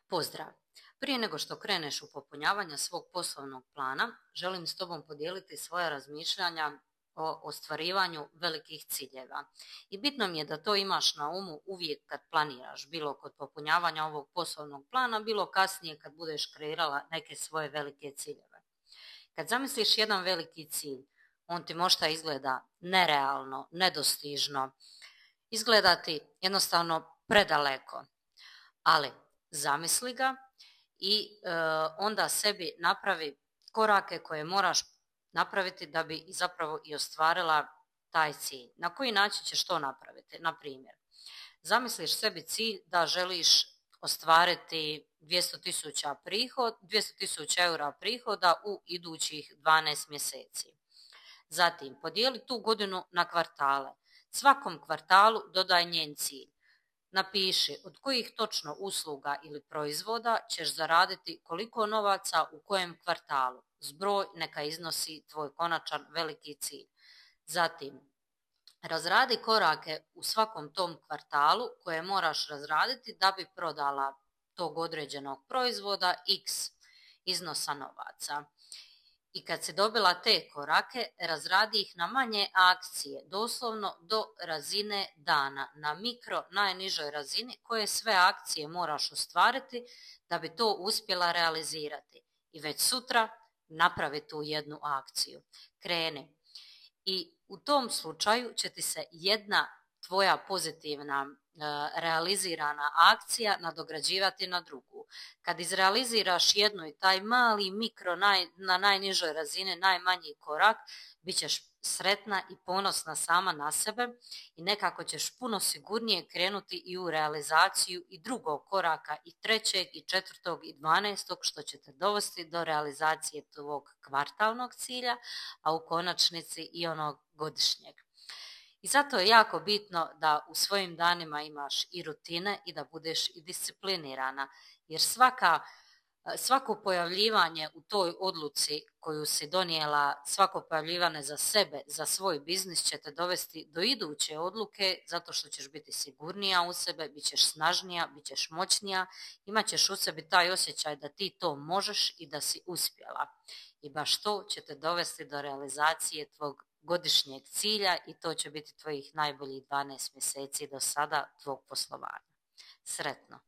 Pozdrav! Prije nego što kreneš u popunjavanje svog poslovnog plana, želim s tobom podijeliti svoja razmišljanja o ostvarivanju velikih ciljeva. I bitno mi je da to imaš na umu uvijek kad planiraš, bilo kod popunjavanja ovog poslovnog plana, bilo kasnije kad budeš kreirala neke svoje velike ciljeve. Kad zamisliš jedan veliki cilj, on ti možda izgleda nerealno, nedostižno, izgleda ti jednostavno predaleko, ali zamisli ga i onda sebi napravi korake koje moraš napraviti da bi zapravo i ostvarila taj cilj. Na koji način ćeš to napraviti? Na primjer, zamisliš sebi cilj da želiš ostvariti 200.000 eura prihoda u idućih 12 mjeseci. Zatim, podijeli tu godinu na kvartale. Svakom kvartalu dodaj njen cilj. Napiši od kojih točno usluga ili proizvoda ćeš zaraditi koliko novaca u kojem kvartalu. Zbroj neka iznosi tvoj konačan veliki cilj. Zatim, razradi korake u svakom tom kvartalu koje moraš razraditi da bi prodala tog određenog proizvoda x iznosa novaca. I kad si dobila te korake, razradi ih na manje akcije, doslovno do razine dana, na mikro najnižoj razini koje sve akcije moraš ostvariti da bi to uspjela realizirati. I već sutra napravi tu jednu akciju. Kreni. I u tom slučaju će ti se jedna tvoja pozitivna realizirana akcija nadograđivati na drugu. Kad izrealiziraš jednu i taj mali mikro na najnižoj razini, najmanji korak, bit ćeš sretna i ponosna sama na sebe i nekako ćeš puno sigurnije krenuti i u realizaciju i drugog koraka, i trećeg, i četvrtog, i 12. što će te dovesti do realizacije tvog kvartalnog cilja, a u konačnici i onog godišnjeg. I zato je jako bitno da u svojim danima imaš i rutine i da budeš i disciplinirana, jer svako pojavljivanje u toj odluci koju si donijela, svako pojavljivanje za sebe, za svoj biznis će te dovesti do iduće odluke zato što ćeš biti sigurnija u sebe, bit ćeš snažnija, bit ćeš moćnija, imat ćeš u sebi taj osjećaj da ti to možeš i da si uspjela. I baš to će te dovesti do realizacije tvog godišnjeg cilja i to će biti tvojih najboljih 12 mjeseci do sada tvog poslovanja. Sretno!